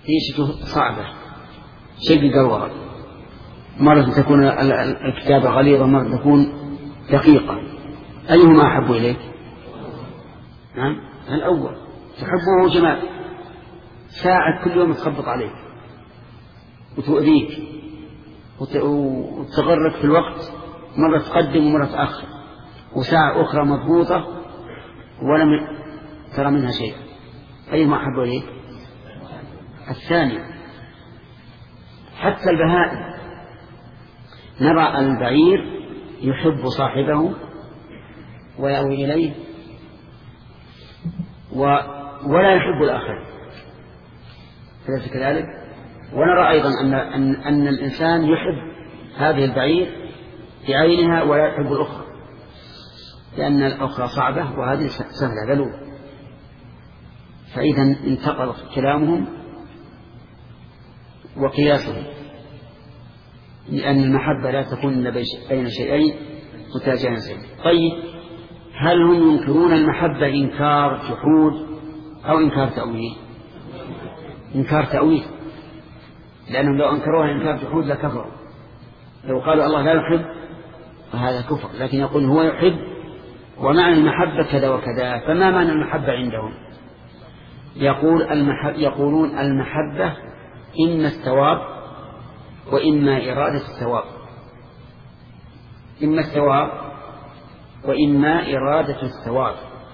عيشته صعبة شق قروة، مرة تكون الكتابة غليظة، مرة تكون دقيقة، أيهما أحب إليك؟ نعم الأول، تحبه جمال، ساعة كل يوم تخبط عليك وتؤذيك وتغرك في الوقت، مرة تقدم ومرة تأخر، وساعة أخرى مضبوطة ولم ترى منها شيء، أيهما أحب إليك؟ الثاني. حتى البهائم نرى البعير يحب صاحبه ويأوي إليه ولا يحب الآخر، أليس كذلك؟ ونرى أيضا أن الإنسان يحب هذه البعير بعينها ولا يحب الأخرى، لأن الأخرى صعبة وهذه سهلة ذلول. فإذا انتقل كلامهم وقياسهم، لأن المحبة لا تكون إلا بين شيئين متجانسين. طيب، هل هم ينكرون المحبة إنكار جحود أو إنكار تأويل؟ إنكار تأويل، لأنهم لو أنكروها إنكار جحود لكفروا. لو قالوا الله لا يحب فهذا كفر، لكن يقول هو يحب ومعنى المحبة كذا وكذا. فما معنى المحبة عندهم؟ يقولون المحبة إما الثواب وإما إرادة الثواب، إما الثواب وإما إرادة الثواب.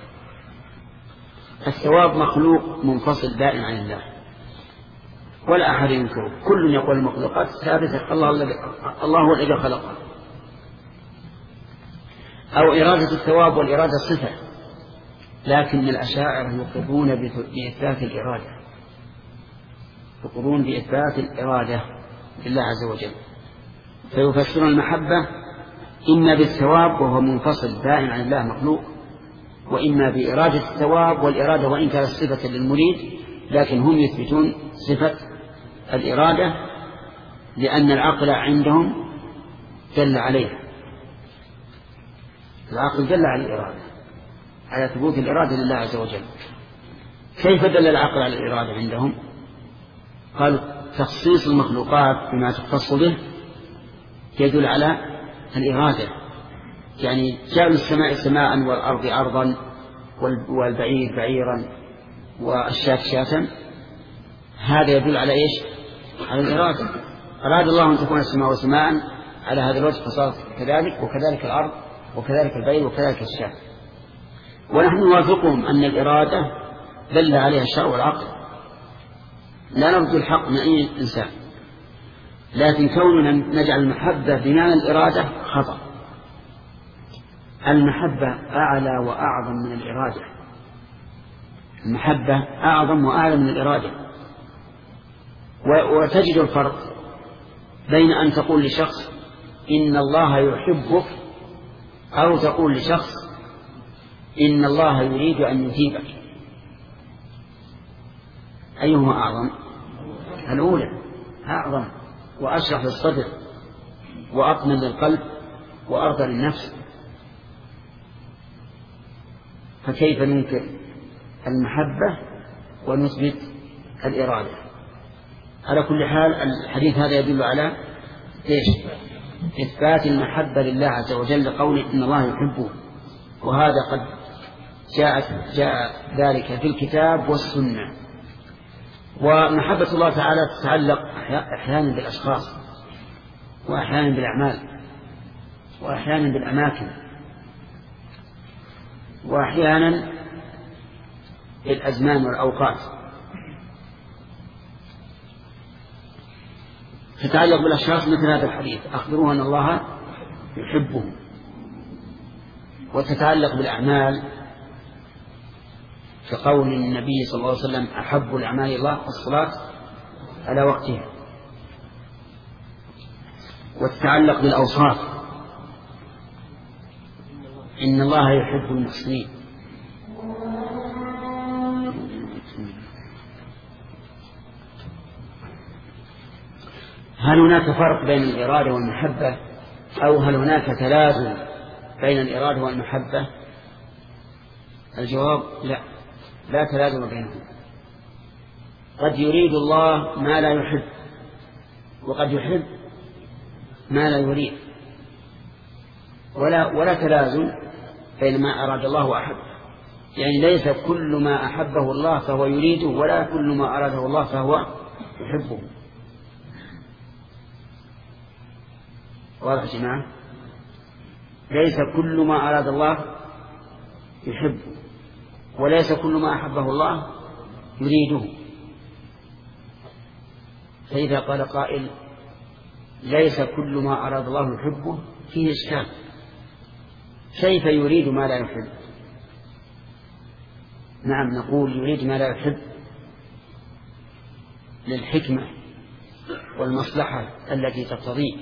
الثواب مخلوق منفصل دائم عن الله ولا أحد ينكره، كل يقول المخلوقات ثابتة، الله هو الذي خلقها. أو إرادة الثواب والإرادة صفة، لكن الأشاعرة يقرون بإثبات الإرادة، يقرون بإثبات الإرادة لله عز وجل، فيفسرون المحبة إما بالثواب وهو منفصل دائم عن الله مخلوق، وإما بإرادة الثواب، والإرادة وإن كانت صفة للمريد لكن هم يثبتون صفة الإرادة لأن العقل عندهم دل عليها، العقل دل على الإرادة، على ثبوت الإرادة لله عز وجل. كيف دل العقل على الإرادة عندهم؟ قالوا تخصيص المخلوقات بما تختص به يدل على الإرادة، يعني جعل السماء سماء والأرض أرضا والبعير بعيرا والشاة شاة، هذا يدل على إيش؟ على الإرادة. أراد الله أن تكون السماء سماء على هذا الوجه فصارت كذلك، وكذلك الأرض وكذلك البعير وكذلك الشاة. ونحن نوافقهم أن الإرادة دل عليها الشرع والعقل، لا نرجو الحق من أي إنسان، لكن كوننا نجعل المحبة بمعنى الإرادة خطأ. المحبة أعلى وأعظم من الإرادة، المحبة أعظم وأعلى من الإرادة. وتجد الفرق بين أن تقول لشخص إن الله يحبك أو تقول لشخص إن الله يريد أن يثيبك، أيهما أعظم؟ الأولى أعظم وأشرح للصدر وأطمن للقلب وأرضى للنفس. فكيف ننكر المحبة ونثبت الإرادة؟ على كل حال الحديث هذا يدل على إيش؟ إثبات المحبة لله عز وجل، قوله إن الله يحبه، وهذا قد جاء ذلك في الكتاب والسنة. ومحبة الله تعالى تتعلق أحيانا بالأشخاص، وأحيانا بالأعمال، وأحيانا بالأماكن، وأحيانا بالأزمان والأوقات. تتعلق بالأشخاص مثل هذا الحديث أخبروه أن الله يحبه. وتتعلق بالأعمال كقول النبي صلى الله عليه وسلم أحب الأعمال إلى الله الصلاة على وقتها. وتتعلق بالأوصاف إن الله يحب المحسنين. هل هناك فرق بين الإرادة والمحبة أو هل هناك تلازم بين الإرادة والمحبة؟ الجواب لا تلازم بينهم، قد يريد الله ما لا يحب، وقد يحب ما لا يريد، ولا تلازم بين ما أراد الله وأحب. يعني ليس كل ما أحبه الله فهو يريده، ولا كل ما أراده الله فهو يحبه. واضح يا جماعة؟ ليس كل ما أراد الله يحبه، وليس كل ما أحبه الله يريده. فإذا قال قائل ليس كل ما أراد الله يحبه، فيه إشكال. كيف يريد ما لا يحب؟ نعم، نقول يريد ما لا يحب للحكمة والمصلحة التي تقتضيه،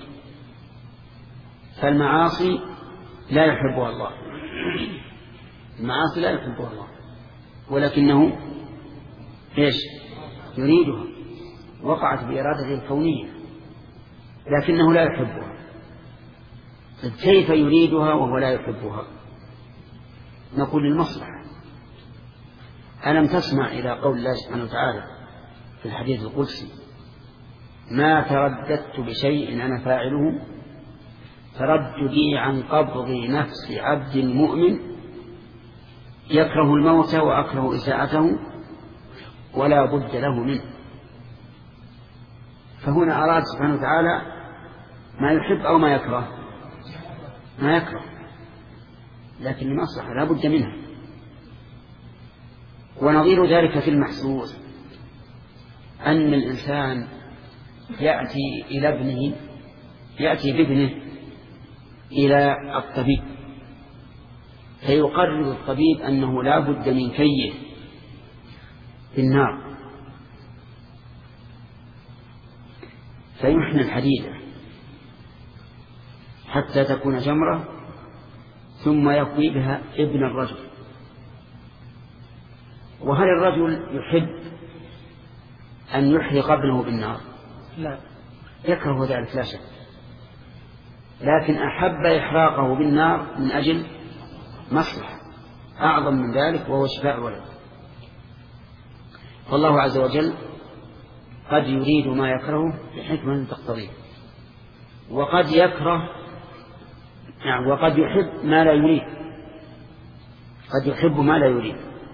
فالمعاصي لا يحبها الله، المعاصي لا يحبها الله، ولكنه إيش يريدها، وقعت بإرادته الكونية، لكنه لا يحبها. كيف يريدها وهو لا يحبها؟ نقول للمصلحة. ألم تسمع إلى قول الله سبحانه وتعالى في الحديث القدسي: ما ترددت بشيء أنا فاعله ترددي عن قبض نفس عبد مؤمن يكره الموت وأكره إساءته ولا بد له منه. فهنا أراد سبحانه وتعالى ما يحب أو ما يكره؟ ما يكره، لكن المصلحة لا بد منها. ونظير ذلك في المحسوس أن الإنسان يأتي بابنه إلى الطبيب، فيقرر الطبيب أنه لا بد من كيه في النار، فيحن الحديدة حتى تكون جمرة، ثم يقوي بها ابن الرجل. وهل الرجل يحب أن يحرق ابنه بالنار؟ لا، يكره ذلك لا شك، لكن أحب إحراقه بالنار من أجل مصلحة أعظم من ذلك، وهو شفاء الولد. فالله عز وجل قد يريد ما يكره بحكمة تقتضيه، وقد يكره وقد يحب ما لا يريد، قد يحب ما لا يريد.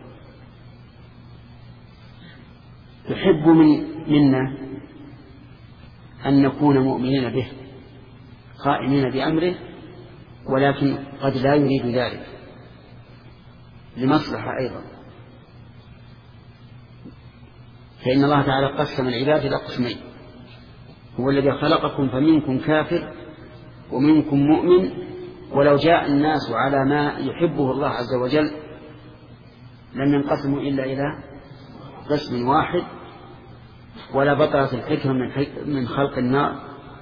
يحب منا أن نكون مؤمنين به قائمين بأمره، ولكن قد لا يريد ذلك لمصلحة أيضا. فإن الله تعالى قسم العباد إلى قسمين: هو الذي خلقكم فمنكم كافر ومنكم مؤمن، ولو جاء الناس على ما يحبه الله عز وجل لم ينقسموا إلا إلى قسم واحد، ولا بطلت الحكمة من خلق النار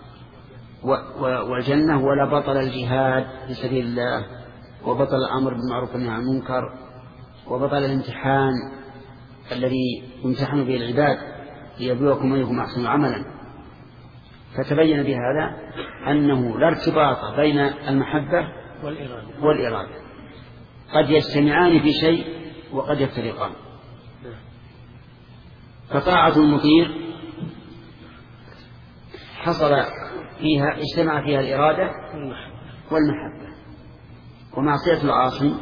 والجنة، ولا بطل الجهاد في سبيل الله، وبطل الأمر بالمعروف والنهي عن المنكر، وبطل الامتحان الذي يمتحن به العباد ليبلوكم أيكم أحسن عملا. فتبين بهذا أنه لا ارتباط بين المحبة والإرادة، قد يجتمعان في شيء وقد يفترقان. فطاعة المطيع اجتمع فيها الإرادة والمحبة، ومعصية العاصي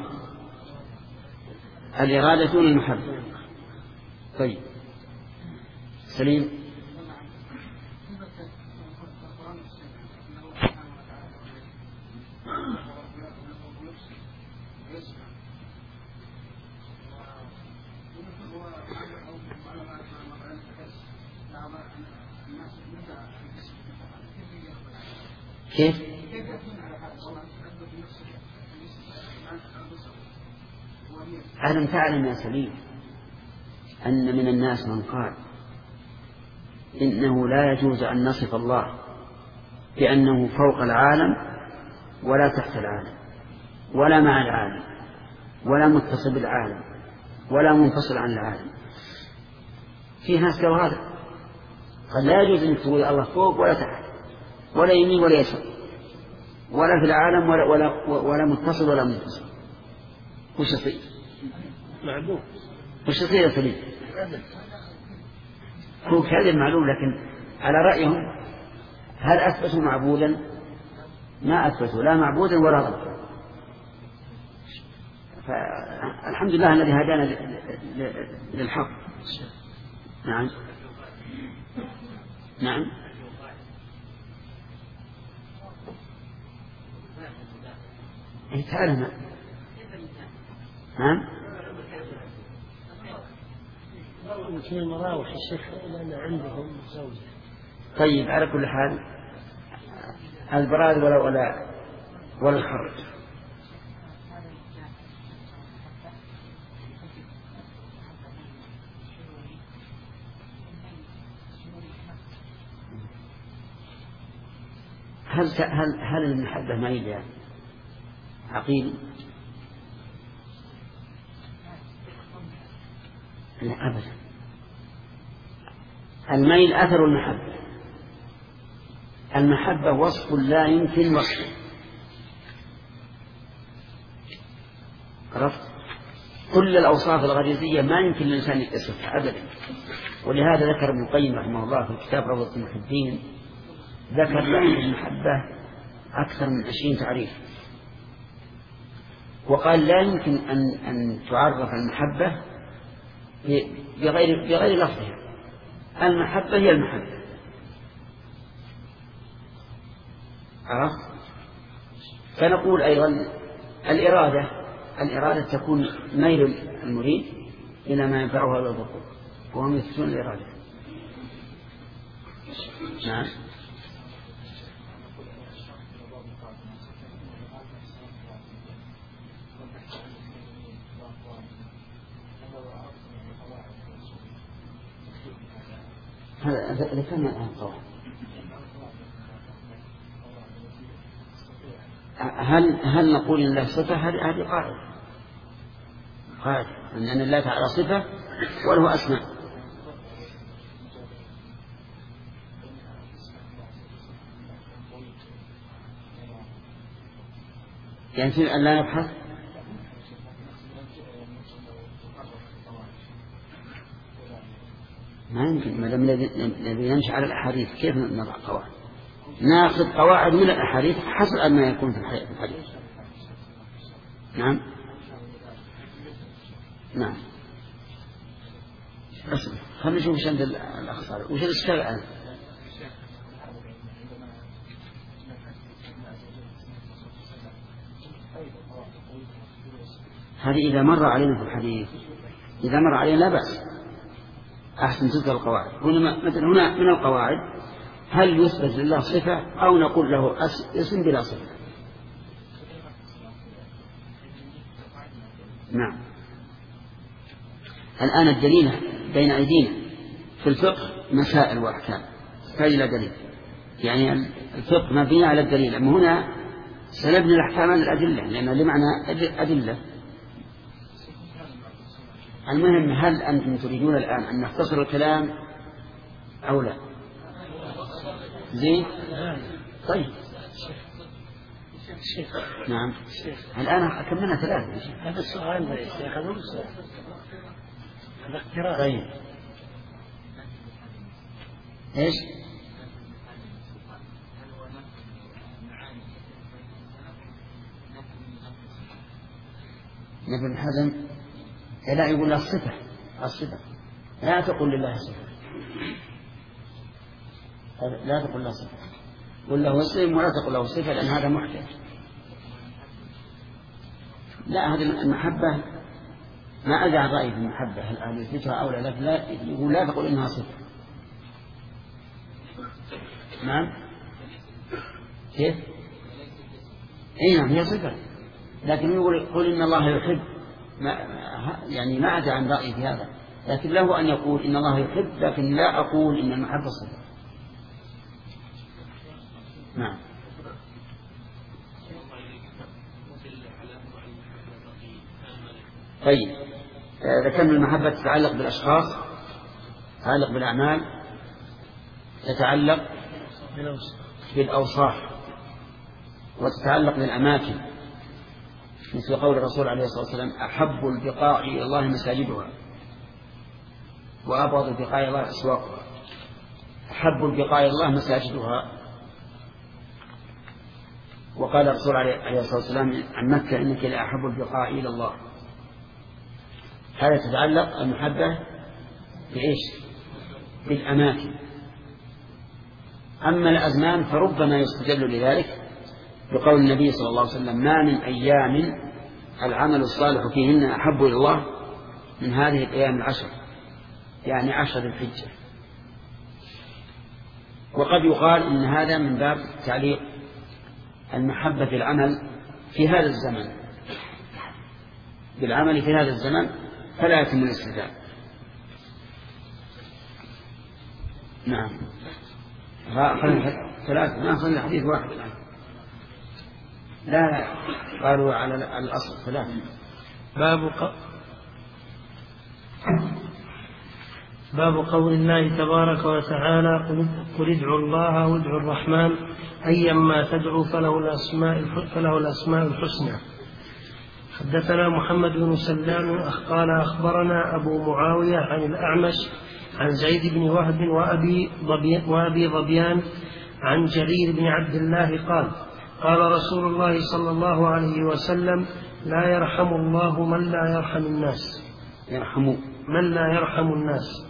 الإرادة دون المحبة. طيب سليم. كيف؟ ألم تعلم يا سليم أن من الناس من قال إنه لا يجوز أن نصف الله بأنه فوق العالم ولا تحت العالم ولا مع العالم ولا متصل بالعالم ولا منفصل عن العالم؟ في ناس قالوا هذا، قال لا يجوز أن تقول الله فوق ولا تحت ولا يمين ولا يسار ولا في العالم ولا متصل ولا منفصل. وش يصير؟ معدوم. وش يصير يا سليم؟ هو كذب معلوم، لكن على رأيهم هل أثبتوا معبودا؟ ما أثبتوا لا معبودا ولا ربا. فالحمد لله الذي هدانا للحق. نعم نعم. تعالى. نعم. مثل المراوح الشيخ لأن عندهم زوجة. طيب على كل حال البراد ولا الحرج. هل المحبة ميل عقيل؟ لا أبدا. الميل أثر المحبة. المحبة وصف لا يمكن وصفه. عرفت؟ كل الأوصاف الغريزية ما يمكن للإنسان يصفها أبدا. ولهذا ذكر ابن القيم رحمه الله في كتاب روضة المحبين، ذكر له المحبة أكثر من 20 تعريف، وقال لا يمكن أن تعرف المحبة بغير لفظها. المحبة هي المحبة. عرفت؟ فنقول أيضا الإرادة تكون ميل المريد إلى ما ينفعه ويضره، وهم يثبتون الإرادة. نعم. هذا ذكرنا الآن طبعا. هل نقول إن الله صفة؟ هذه قاعدة أن الله تعالى صفة وله أسماء. يعني أن لا نبحث. ما يمكن، ما دام الذي يمشي على الأحاديث كيف نضع قواعد؟ ناخذ قواعد من الأحاديث حسب ما يكون في الحديث. نعم نعم. خلينا نشوف وش عند الأخصار وش الإشكال الآن. هذه إذا مر علينا في الحديث، إذا مر علينا لا بأس، أحسن تذكر القواعد. مثلا هنا من القواعد هل يثبت لله صفة أو نقول له اسم بلا صفة. نعم. الآن الدليل بين أيدينا في الفقه مسائل وأحكام تحتاج إلى دليل، يعني الفقه مبني على الدليل. أما هنا سنبني الأحكام على الأدلة لأن لمعنى أدلة. المهم هل أنتم تريدون الآن أن نختصر الكلام أو لا؟ زين. طيب نعم. الآن كملنا 3. هذا السؤال يا شيخ هذا السؤال هذا اقتراح. طيب إيش؟ ابن حزم لا يقول له الصفة لا تقول لله صفة، لا تقول له صفة، قل له اسم ولا تقول له صفة لأن هذا محدث. لا هذه المحبة ما أدعى رأي في المحبة هل يثبتها أو لا، يقول لا تقول إنها صفة. نعم كيف؟ أي نعم هي صفة، لكن يقول قل إن الله يحب، يعني ما أدعى عن رأي في هذا، لكن له أن يقول إن الله يحب، لكن لا أقول إن المحبة صفة. نعم. طيب ذكرنا المحبة تتعلق بالأشخاص، تتعلق بالأعمال، تتعلق بالأوصاف، وتتعلق بالأماكن، مثل قول الرسول عليه الصلاة والسلام أحب البقاع إلى الله مساجدها وأبغض البقاع إلى الله أسواقها. أحب البقاع إلى الله مساجدها. وقال الرسول عليه الصلاة والسلام عن مكة إنك لأحب البقاع إلى الله. هذا تتعلق المحبة بإيش؟ بالأماكن. أما الأزمان فربما يستدل لذلك بقول النبي صلى الله عليه وسلم ما من أيام العمل الصالح فيهن أحب إلى الله من هذه الأيام العشر، يعني 10 ذي الحجة. وقد يقال إن هذا من باب تعليق المحبة في العمل في هذا الزمن بالعمل في هذا الزمن فلا يتم الاستدلال. نعم. ثلاثة ما صلنا حديث واحد الآن. لا قالوا على الأصل ثلاثة. باب قول الله تبارك وتعالى قل ادعوا الله وادعوا الرحمن أيما تدعوا فله الأسماء الحسنى. حدثنا محمد بن سلام قال أخبرنا أبو معاوية عن الأعمش عن زيد بن وهب وأبي ظبيان عن جرير بن عبد الله قال رسول الله صلى الله عليه وسلم لا يرحم الله من لا يرحم الناس.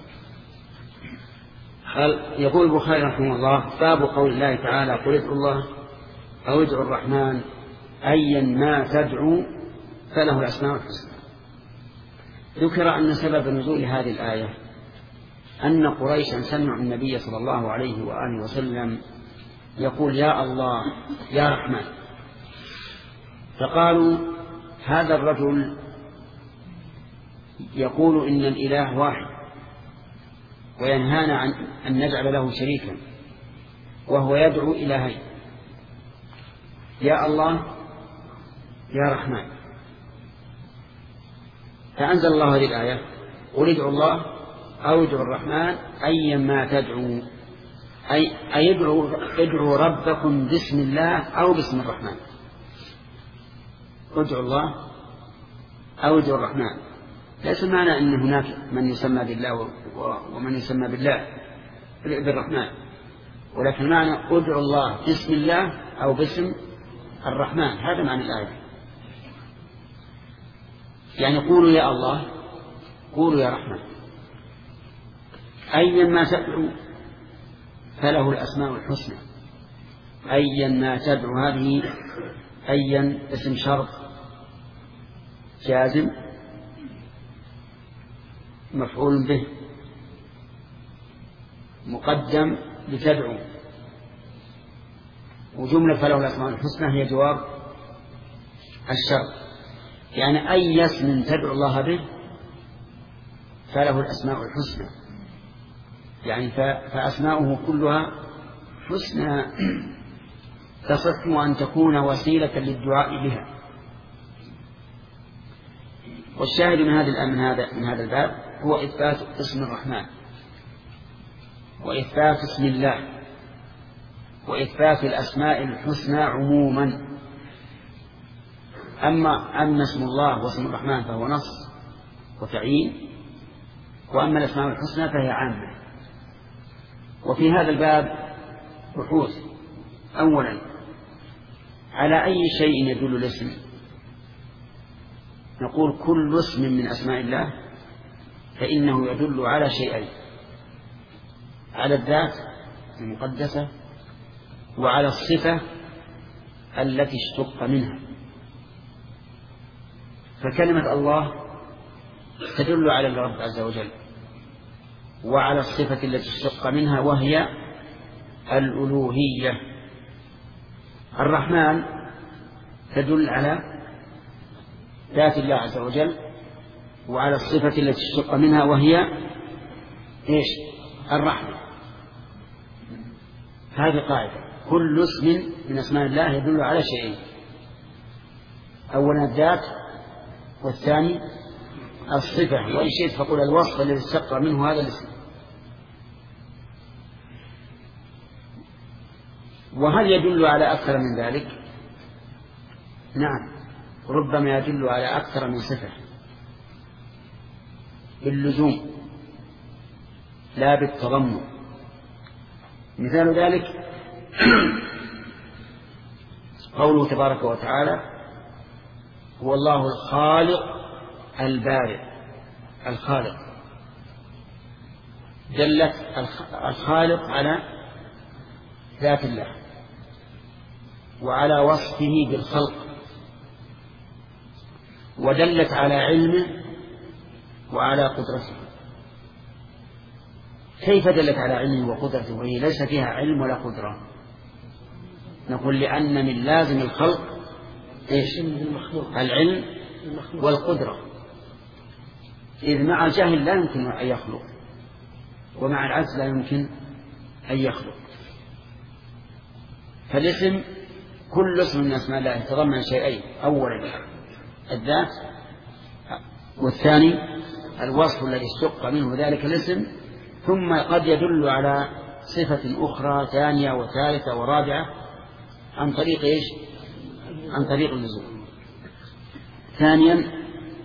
يقول البخاري رحمه الله باب قول الله تعالى قل ادعوا الله أو ادعوا الرحمن أيا ما تدعوا فله الأسماء الحسنى. ذكر أن سبب نزول هذه الآية أن قريشا سمعوا النبي صلى الله عليه وآله وسلم يقول يا الله يا رحمن، فقالوا هذا الرجل يقول إن الإله واحد وينهانا عن أن نجعل له شريكا وهو يدعو إلهين يا الله يا رحمن. فأنزل الله هذه الآية قل ادعوا الله أو ادعوا الرحمن أيا ما تدعوا، أي ادعوا ربكم باسم الله أو باسم الرحمن. ادعوا الله أو ادعوا الرحمن، ليس معنى أن هناك من يسمى بالله ومن يسمى بالرحمن، ولكن معنى ادعوا الله باسم الله أو باسم الرحمن، هذا معنى الآية. يعني قولوا يا الله قولوا يا رحمن أيا ما تدعوا فله الأسماء الحسنى. أيا ما تدعو، هذه أيا اسم شرط جازم مفعول به مقدم لتدعو، وجملة فله الأسماء الحسنى هي جواب الشرط. يعني أي اسم تدعو الله به فله الأسماء الحسنى، يعني فأسماؤه كلها حسنى تصح أن تكون وسيلة للدعاء بها. والشاهد من هذا الباب هو إثبات اسم الرحمن وإثبات اسم الله وإثبات الأسماء الحسنى عموما. أما اسم الله واسم الرحمن فهو نص وتعيين، وأما الأسماء الحسنى فهي عامة. وفي هذا الباب بحوث. أولا على أي شيء يدل الاسم؟ نقول كل اسم من أسماء الله فإنه يدل على شيئين: على الذات المقدسة وعلى الصفة التي اشتق منها. فكلمة الله تدل على الرب عز وجل وعلى الصفة التي اشتق منها وهي الألوهية. الرحمن تدل على ذات الله عز وجل وعلى الصفة التي اشتق منها وهي إيش؟ الرحمة. هذه قاعدة: كل اسم من أسماء الله يدل على شيئين: أولا الذات، والثاني الصفة، وإن شئت فقل الوصف الذي اشتق منه هذا الاسم. وهل يدل على أكثر من ذلك؟ نعم، ربما يدل على أكثر من صفة باللزوم لا بالتضمن. مثال ذلك قوله تبارك وتعالى: هو الله الخالق البارئ. الخالق دلت الخالق على ذات الله وعلى وصفه بالخلق، ودلت على علمه وعلى قدرته. كيف دلت على علمه وقدرته وهي ليس فيها علم ولا قدرة؟ نقول لأن من لازم الخلق إيش؟ العلم والقدرة، إذ مع الجهل لا يمكن أن يخلق، ومع العجز لا يمكن أن يخلق. فالاسم كل اسم من أسماء الله يتضمن شيئين: أولا الذات، والثاني الوصف الذي اشتق منه ذلك الاسم، ثم قد يدل على صفة أخرى ثانية وثالثة ورابعة عن طريق إيش؟ عن طريق اللزوم. ثانيا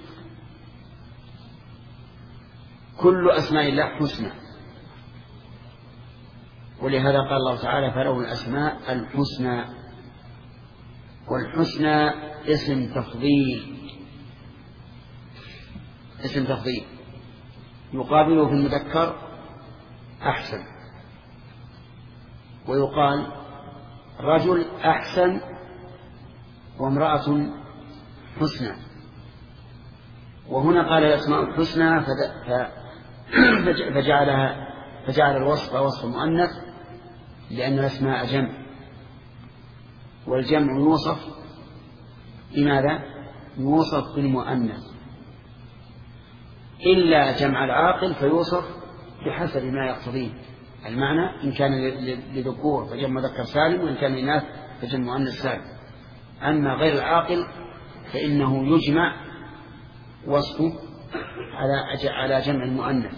كل أسماء الله حسنى، ولهذا قال الله تعالى: فله الأسماء الحسنى. والحسنى اسم تفضيل، اسم تفضيل يقابله في المذكر أحسن، ويقال رجل أحسن وامرأة حسنى. وهنا قال الأسماء الحسنى فجعل الوصف وصف مؤنث، لأن الأسماء جمع، والجمع يوصف بماذا؟ يوصف بالمؤنث، إلا جمع العاقل فيوصف بحسب ما يقتضيه المعنى، إن كان لذكور فجمع مذكر سالم، وإن كان لإناث فجمع مؤنث سالم. أما غير العاقل فإنه يجمع وصفه على جمع المؤنث.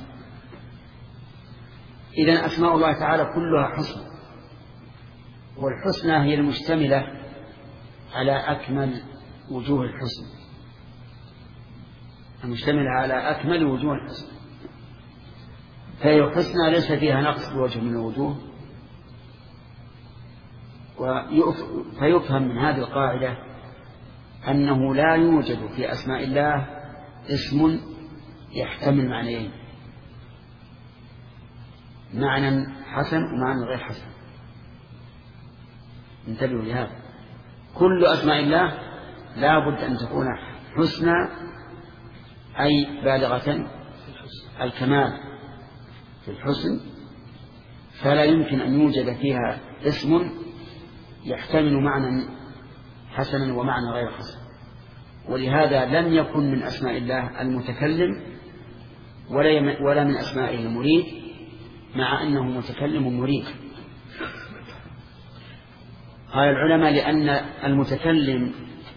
إذن أسماء الله تعالى كلها حسنى، والحسنى هي المشتملة على أكمل وجوه الحسن، المشتملة على أكمل وجوه الحسن، فهي حسنى ليس فيها نقص بوجه من الوجوه. فيفهم من هذه القاعدة أنه لا يوجد في أسماء الله اسم يحتمل معنيين: معنى حسن ومعنى غير حسن. انتبهوا لهذا، كل أسماء الله لا بد أن تكون حسنى، أي بالغة الكمال في الحسن، فلا يمكن أن يوجد فيها اسم يحتمل معنى حسنا ومعنى غير حسن. ولهذا لم يكن من أسماء الله المتكلم ولا من أسمائه المريد، مع أنه متكلم مريد. قال العلماء: لأن المتكلم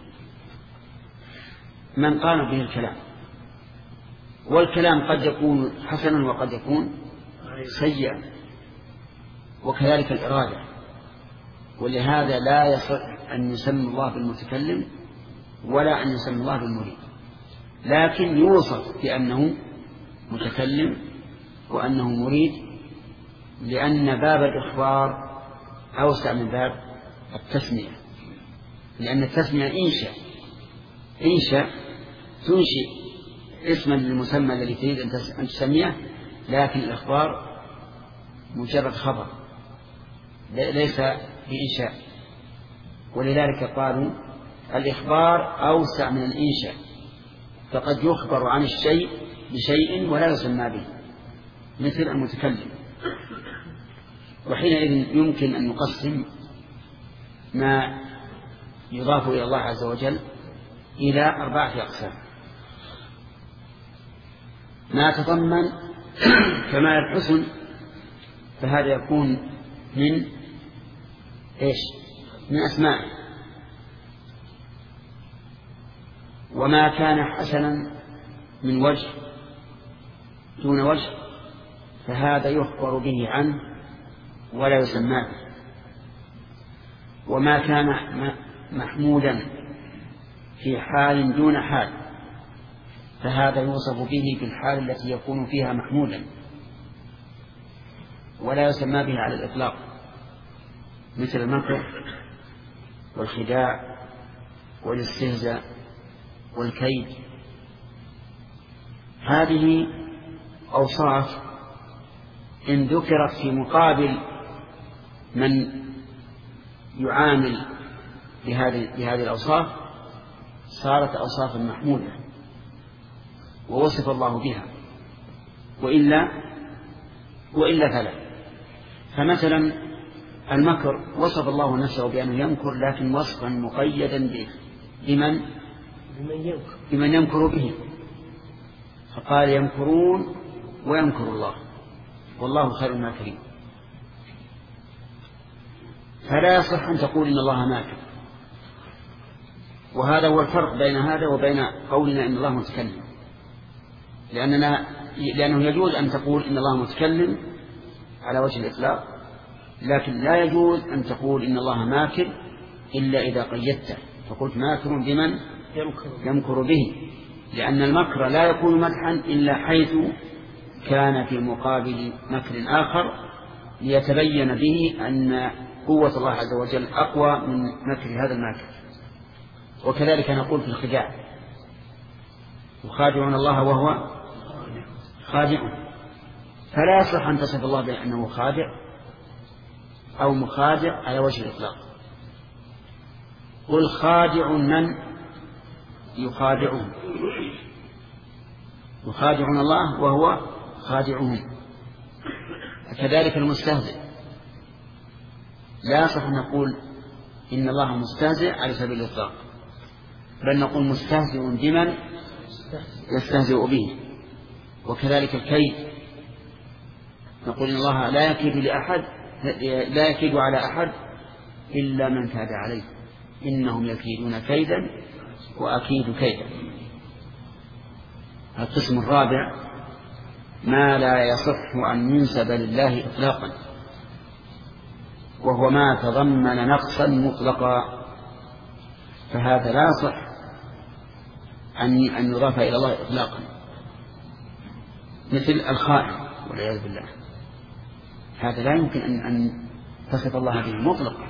من قام به الكلام، والكلام قد يكون حسنا وقد يكون سيئا، وكذلك الإرادة. ولهذا لا يصح أن يسمى الله بالمتكلم ولا أن يسمى الله بالمريد، لكن يوصف بأنه متكلم وأنه مريد، لأن باب الإخبار أوسع من باب التسمية، لأن التسمية إنشاء تنشئ اسما للمسمى الذي تريد أن تسميه، لكن الإخبار مجرد خبر ليس بإنشاء. ولذلك قالوا الإخبار أوسع من الإنشاء، فقد يخبر عن الشيء بشيء ولا يسمى به، مثل المتكلم. وحينئذ يمكن أن نقسم ما يضاف إلى الله عز وجل إلى 4 أقسام: ما تضمن كمال الحسن، فهذا يكون من إيش؟ من أسمائه. وما كان حسنا من وجه دون وجه فهذا يخبر به عنه ولا يسمى به. وما كان محمودا في حال دون حال فهذا يوصف به في الحال التي يكون فيها محمودا ولا يسمى به على الإطلاق. مثل المكر والخداع والاستهزاء والكيد. هذه أوصاف إن ذكرت في مقابل من يعامل بهذه الأوصاف صارت أوصافا محمودة ووصف الله بها، وإلا فلا. فمثلا المكر وصف الله نفسه بأنه يمكر، لكن وصفا مقيدا بمن يمكر به، فقال يمكرون ويمكر الله والله خير الماكرين. فلا يصح أن تقول إن الله ماكر، وهذا هو الفرق بين هذا وبين قولنا إن الله متكلم، لأنه يجوز أن تقول إن الله متكلم على وجه الإطلاق، لكن لا يجوز أن تقول إن الله ماكر إلا إذا قيدته فقلت ماكر بمن يمكر به، لأن المكر لا يكون مدحا إلا حيث كان في مقابل مكر آخر ليتبين به أن قوة الله عز وجل أقوى من مكر هذا الماكر. وكذلك نقول في الخداع يخادعون الله وهو خادع، فلا يصح أن تصف الله بأنه خادع أو مخادع على وجه الإطلاق. قل خادع من يخادعون الله وهو خادعهم. كذلك المستهزئ لا يصح أن نقول إن الله مستهزئ على سبيل الإطلاق، بل نقول مستهزئ بمن يستهزئ به. وكذلك الكيد نقول إن الله لا يكيد على أحد إلا من كاد عليه، إنهم يكيدون كيدا وأكيد كيدا. القسم الرابع ما لا يصح أن ينسب لله إطلاقا، وهو ما تضمن نقصا مطلقا، فهذا لا يصح أن يضاف إلى الله إطلاقا، مثل الخائن والعياذ بالله، هذا لا يمكن أن تصف الله به مطلقا.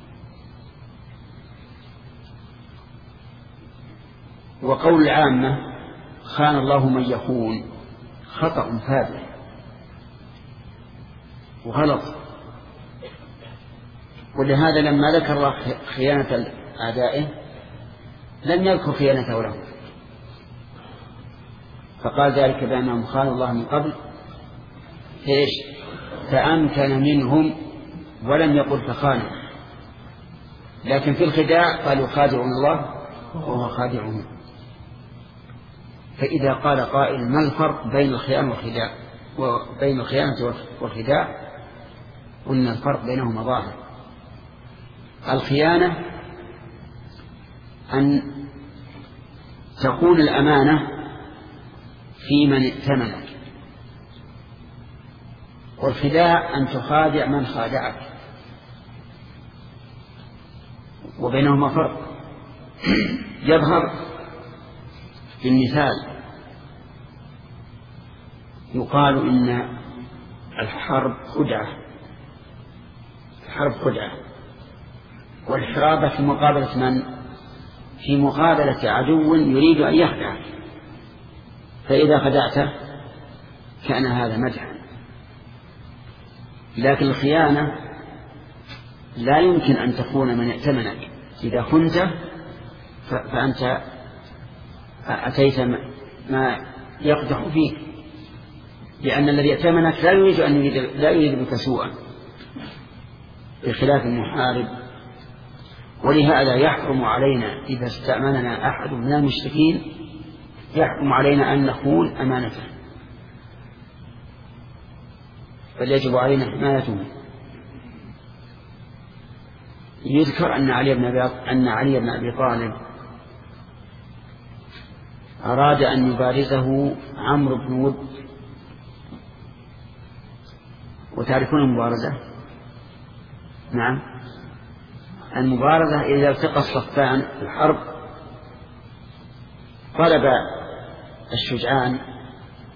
وقول العامة خان الله من يخون خطأ فادح وغلط، ولهذا لما ذكر الله خيانة أعدائه لم يذكر خيانته له، فقال ذلك بأنهم خانوا الله من قبل فأمكن منهم، ولم يقل فخانوا. لكن في الخداع قال يخادعون الله وهو خادعهم. فإذا قال قائل ما الفرق بين الخيانة والخداع قلنا الفرق بينهما ظاهر. الخيانة أن تكون الأمانة في من ائتمنك، والخداع أن تخادع من خادعك، وبينهما فرق يظهر في المثال. يقال إن الحرب خدعة، والحرابة في مقابلة من؟ في مقابلة عدو يريد أن يخدعك، فإذا خدعته كان هذا مدحا. لكن الخيانة لا يمكن أن تكون من ائتمنك، إذا خنت فأنت أتيت ما يقدح فيك، لأن الذي ائتمنك لا يريد بك سوءا بخلاف المحارب. ولهذا يحرم علينا إذا استأمننا أحد من المشركين يحرم علينا أن نخون أمانته، بل يجب علينا حمايته. يذكر أن علي بن أبي طالب أراد أن يبارزه عمرو بن ود، وتعرفون المبارزة؟ نعم، المبارزة إذا التقى الصفان في الحرب طلب الشجعان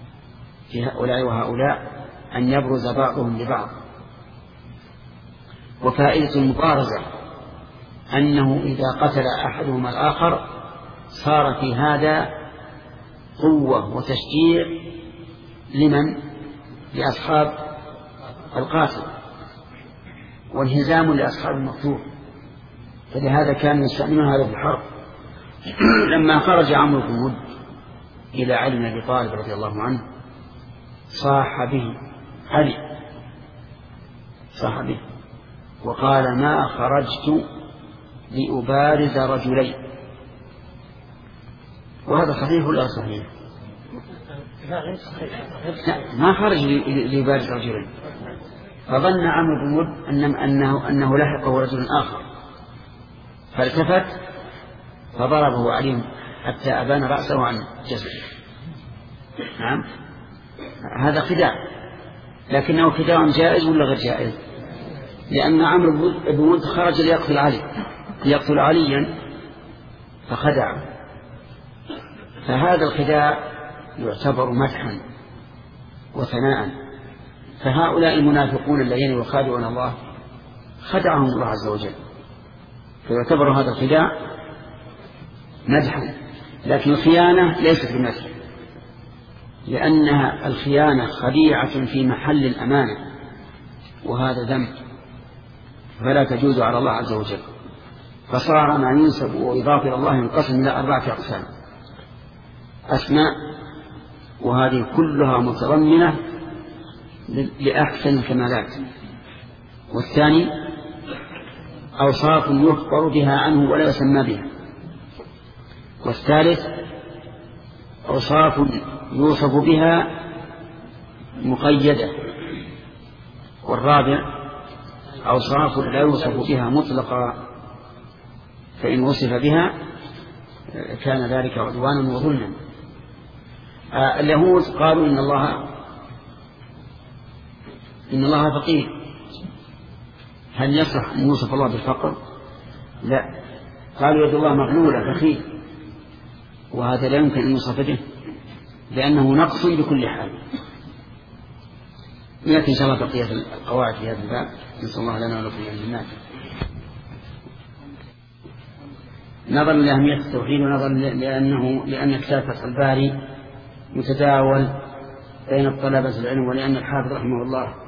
في هؤلاء وهؤلاء أن يبرز بعضهم لبعض، وفائدة المبارزة أنه إذا قتل أحدهما الآخر صار في هذا قوة وتشجيع لمن؟ لأصحاب القاتل، وانهزام لأصحاب المقتول. فلهذا كان يستعملون هذا في الحرب. لما خرج عمرو بن ود إلى علي بن أبي طالب رضي الله عنه صاح به علي، صاح به وقال: ما خرجت لأبارز رجلين. وهذا صحيح ولا صحيح؟ لا، ما خرج ليبارز رجلين. فظن عمرو بن ود أنه لحقه رجل آخر، فالتفت فضربه عليهم حتى أبان رأسه عن جسده. نعم، هذا خداع، لكنه خداع جائز ولا غير جائز؟ لأن عمرو بن ود خرج ليقتل عليا فخدعه، فهذا الخداع يعتبر مدحا وثناء. فهؤلاء المنافقون الذين يخادعون الله خدعهم الله عز وجل، فيعتبر هذا الخداع مدحا. لكن الخيانة ليست بمدح، لأنها الخيانة خديعة في محل الأمانة، وهذا ذنب فلا تجوز على الله عز وجل. فصار ما ينسب ويضاف إلى الله ينقسم إلى 4 أقسام: أسماء، وهذه كلها متضمنة لأحسن الكمالات. والثاني أوصاف يخبر بها عنه ولا يسمى بها. والثالث أوصاف يوصف بها مقيدة. والرابع أوصاف لا يوصف بها مطلقا، فإن وصف بها كان ذلك عدوانا وظلما. اليهود قالوا إن الله فقير. هل يصح أن يوصف الله بالفقر؟ لا، قالوا يد الله مغلولة بخيل، وهذا لا يمكن أن يوصف به لأنه نقص بكل حال. لكن إن شاء الله بقية القواعد في هذا الباب. نسأل الله لنا ولكم الجنات. نظرا لأهمية التوحيد، ونظرا لأن كتاب فتح الباري متداول بين الطلبة العلم، ولأن الحافظ رحمه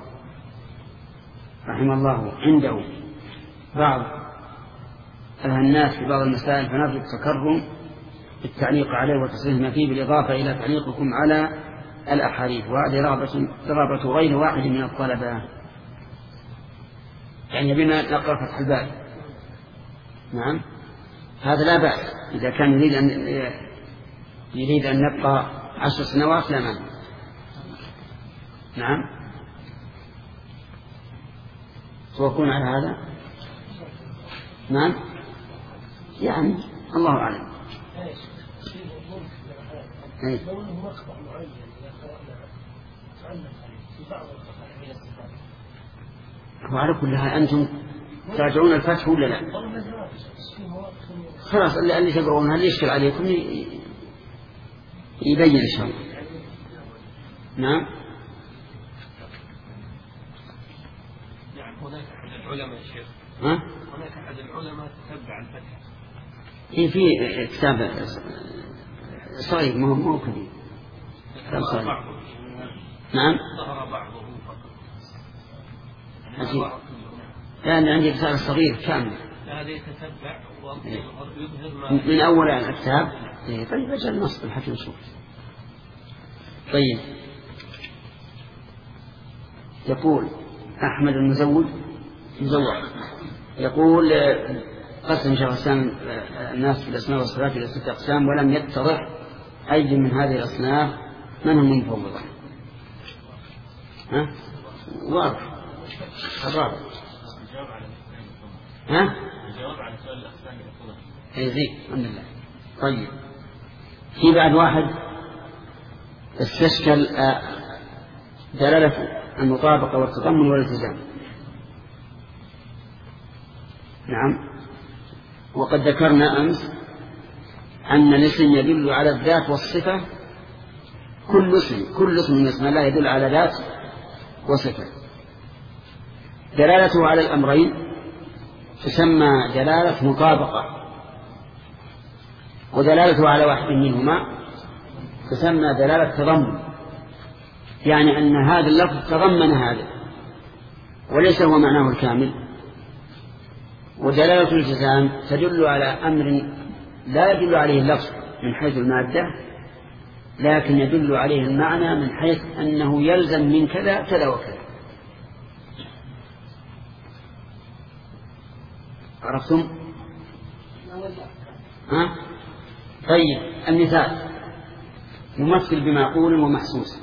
الله عنده بعض الناس في بعض المسائل، فنرجو التكرم بالتعليق عليه وتصحيح ما فيه، بالإضافة إلى تعليقكم على الأحاديث. وهذه رغبة غير واحد من الطلبة، يعني بما نقرأ فتح الباري. نعم، هذا لا بأس إذا كان يريد أن نبقى 10 سنوات لا مانع. نعم، توقعون على هذا؟ نعم، يعني الله أعلم. وعلى كل حال أنتم تراجعون الفتح ولا لا؟ خلاص، اللي تقرؤون هل يشكل عليكم يبين إن شاء الله. نعم، هناك أحد العلماء يا شيخ، هناك أحد العلماء تتبع الفتح في كتاب صغير ما هو كبير. نعم، ظهر بعضه فقط. لأن عندي كتاب صغير كامل، هذا يتتبع ويظهر من أول الكتاب. طيب أجل النص حتى نشوف. طيب، يقول أحمد المزوج يقول: قسم شيخ الإسلام الناس في الأسماء والصفات إلى 6 أقسام، ولم يتضح أي من هذه الأصناف من هم المفوضة. واضح الرابع. الجواب على سؤال الأقسام زين، الحمد لله. طيب، في بعد واحد استشكل دلالة المطابقة والتضمن والالتزام. نعم، وقد ذكرنا أمس أن الاسم يدل على الذات والصفة. كل اسم من اسم الله يدل على ذات وصفة. دلالته على الأمرين تسمى دلالة مطابقة، ودلالته على واحد منهما تسمى دلالة تضمن، يعني أن هذا اللفظ تضمن هذا وليس هو معناه الكامل. ودلالة الالتزام تدل على أمر لا يدل عليه اللفظ من حيث المادة، لكن يدل عليه المعنى من حيث أنه يلزم من كذا كذا وكذا. عرفتم؟ ها؟ طيب، المثال ممثل بمعقول ومحسوس.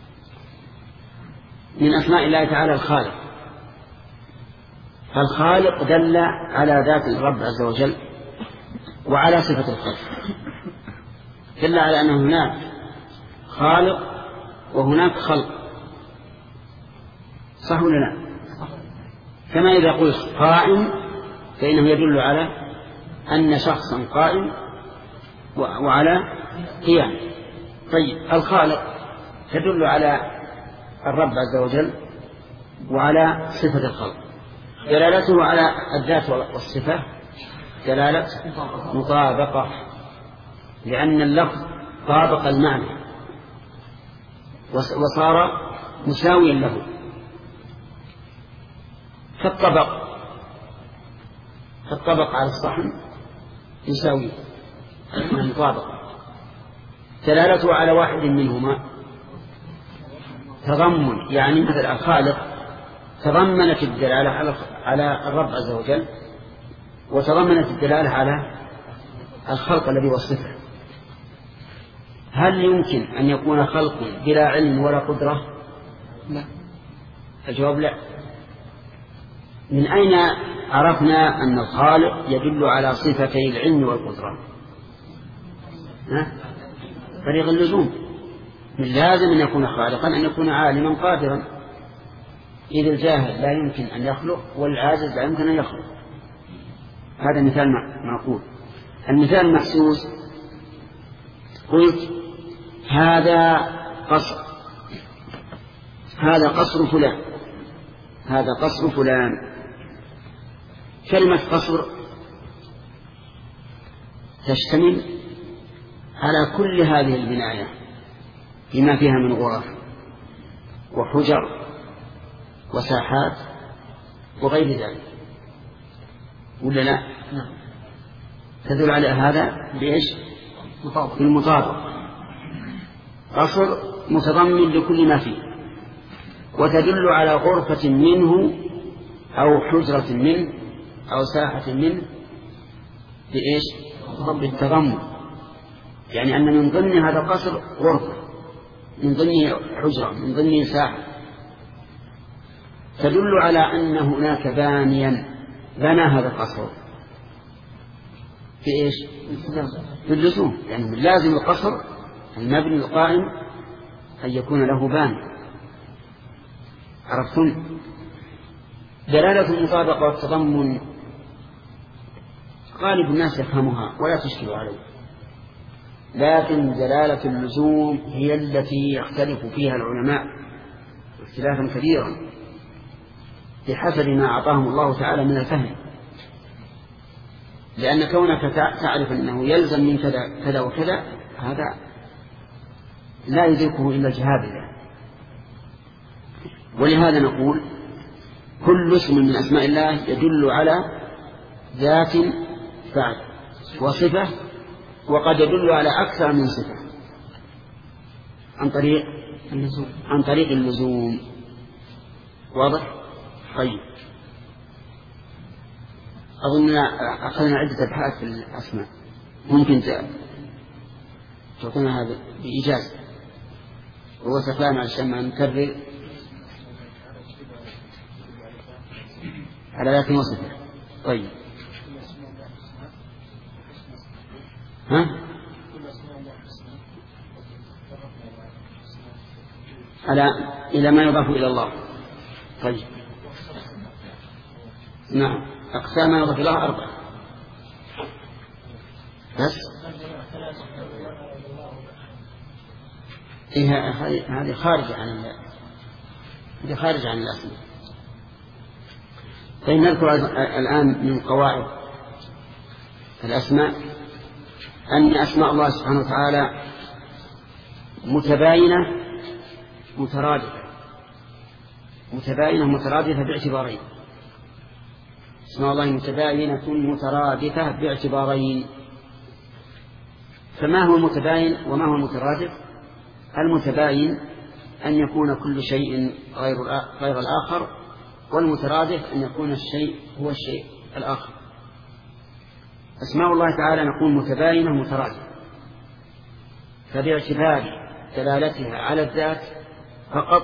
من أسماء الله تعالى الخالق، فالخالق دل على ذات الرب عز وجل وعلى صفة الخلق، دل على أن هناك خالق وهناك خلق، صح ولا لا؟ كما إذا قلت قائم فإنه يدل على أن شخصا قائم وعلى قيام. طيب، الخالق تدل على الرب عز وجل وعلى صفة الخلق، دلالته على الذات والصفة دلالة مطابقة، لأن اللفظ طابق المعنى وصار مساويا له. فالطبق على الصحن يساوي المطابقة. دلالته على واحد منهما تضمن، يعني مثل الخالق تضمنت الدلالة على الرب عز وجل، وتضمنت الدلالة على الخلق الذي وصفه. هل يمكن أن يكون خلق بلا علم ولا قدرة؟ لا. الجواب لا. من أين عرفنا أن الخالق يدل على صفتي العلم والقدرة؟ طريق اللزوم. من لازم أن يكون خالقا أن يكون عالما قادرا، إذ الجاهل لا يمكن أن يخلق والعاجز لا يمكن أن يخلق. هذا مثال معقول. المثال المحسوس، قلت هذا قصر فلان، هذا قصر فلان. كلمة قصر تشتمل على كل هذه البناية بما فيها من غرف وحجر وساحات وغير ذلك، ولا لا؟ تدل على هذا بإيش؟ بالمطابق. قصر متضمن لكل ما فيه، وتدل على غرفة منه أو حجرة منه أو ساحة منه بإيش؟ بالتضمن، يعني أن من ضمن هذا القصر غرفة، من ضمنه حجرة، من ضمنه ساحة، تدل على أن هناك بانيا بنى هذا القصر في إيش؟ في اللزوم، يعني من لازم القصر المبني القائم أن يكون له باني. عرفتم؟ دلالة المطابقة والتضمن غالب الناس يفهمها ولا تشكل عليه، لكن دلالة اللزوم هي التي يختلف فيها العلماء اختلافا كبيرا بحسب ما أعطاهم الله تعالى من الفهم، لأن كونك تعرف أنه يلزم من كذا وكذا هذا لا يدركه إلا الجهابذة. ولهذا نقول كل اسم من أسماء الله يدل على ذات فعل وصفة، وقد يدل على أكثر من صفة عن طريق اللزوم. واضح؟ طيب، أظننا أخذنا عدة أبحاث في الأسماء، ممكن تعطينا هذا بإيجاز ووصفان عشان ما نكرر على ذات وصفة. طيب، إلى ما يضاف إلى الله. طيب، نعم، أقسام ما يضاف إلى الله 4 بس. هذه خارجة عن الأسماء. طيب نذكر الآن من قواعد الأسماء أن أسماء الله سبحانه وتعالى متباينة مترادفة باعتبارين. اسماء الله متباينة مترادفة باعتبارين. فما هو المتباين وما هو المترادف؟ المتباين أن يكون كل شيء غير الآخر، والمترادف أن يكون الشيء هو الشيء الآخر. أسماء الله تعالى نقول متباينة مترادفة، فباعتبار دلالتها على الذات فقط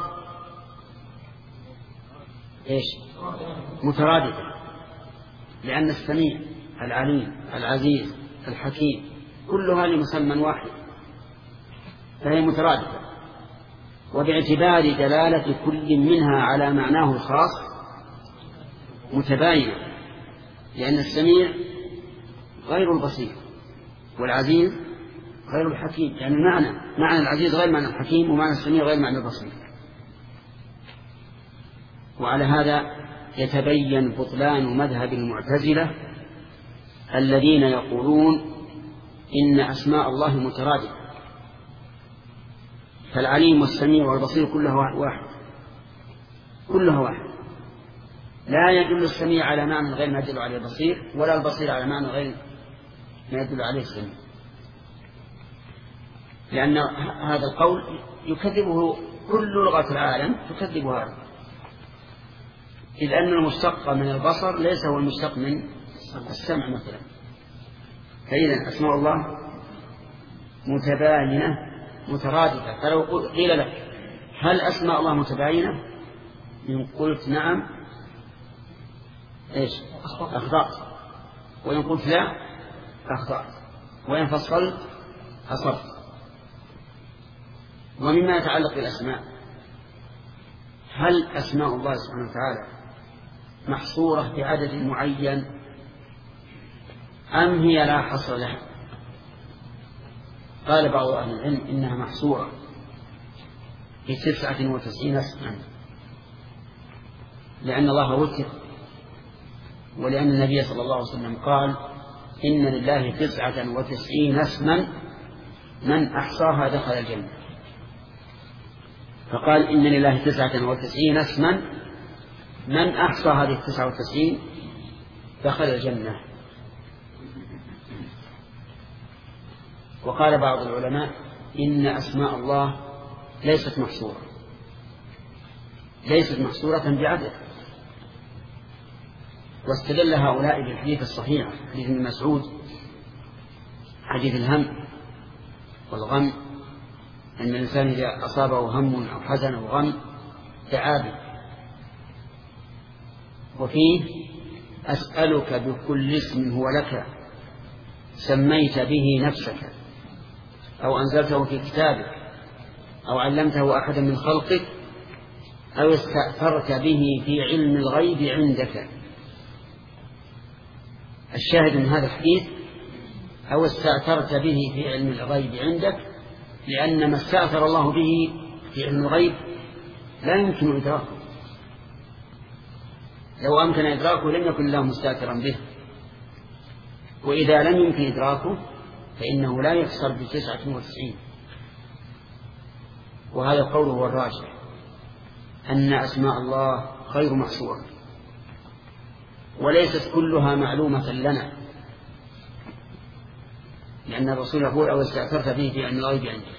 مترادفة، لأن السميع العليم العزيز الحكيم كلها لمسمى واحد فهي مترادفة. وباعتبار دلالة كل منها على معناه الخاص متباينة، لأن السميع غير البصير والعزيز غير الحكيم، يعني معنى العزيز غير معنى الحكيم، ومعنى السميع غير معنى البصير. وعلى هذا يتبين بطلان مذهب المعتزلة الذين يقولون إن أسماء الله مترادفة، فالعليم والسميع والبصير كلها واحد، لا يدل السميع على معنى غير ما يدل عليه البصير، ولا البصير على معنى غير ما يدل عليه السميع، لأن هذا القول يكذبه كل لغة العالم تكذب هذا، إذ أن المشتق من البصر ليس هو المشتق من السمع مثلا. فإذا أسماء الله متباينة مترادفة. فلو قيل لك هل أسماء الله متباينة؟ إن قلت نعم أخطأت، وإن قلت لا أخطأت، وإن فصلت أصبت. ومما يتعلق بالأسماء، هل أسماء الله سبحانه وتعالى محصورة بعدد معين أم هي لا حصر لها؟ قال بعض أهل العلم إنها محصورة في 99 اسما، لأن الله وكر، ولأن النبي صلى الله عليه وسلم قال إن لله 99 اسما من أحصاها دخل الجنة. فقال إن لله 99 اسما من أحصى هذه 99 دخل الجنة. وقال بعض العلماء إن أسماء الله ليست محصورة بعدد، واستدل هؤلاء بالحديث الصحيح حديث ابن مسعود، حديث الهم والغم، أن الإنسان إذا أصابه هم أو حزن أو غم دعا به، وفيه أسألك بكل اسم هو لك سميت به نفسك أو أنزلته في كتابك أو علمته أحدا من خلقك أو استأثرت به في علم الغيب عندك. الشاهد من هذا الحديث أو استأثرت به في علم الغيب عندك، لأن ما استأثر الله به في علم الغيب لا يمكن إدراكه، لو أمكن إدراكه لم يكن الله مستأثرا به، وإذا لم يمكن إدراكه فإنه لا يكسر ب99. وهذا القول هو الراجح، أن أسماء الله غير محصورة، وليست كلها معلومة لنا، لأن الرسول يقول أو استأثرت به في علم الغيب عندك.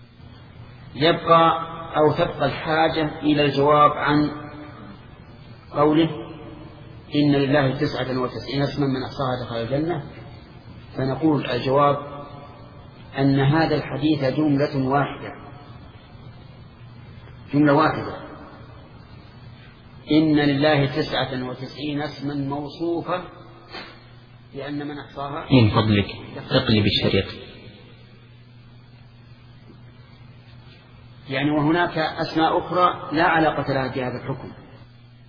تبقى الحاجة إلى الجواب عن قوله إن لله 99 اسما من أحصاها دخل الجنة. فنقول الجواب أن هذا الحديث جملة واحدة، إن لله 99 اسما موصوفة لأن من أحصاها. من فضلك اقلب الشريط. يعني وهناك أسماء أخرى لا علاقة لها بهذا الحكم،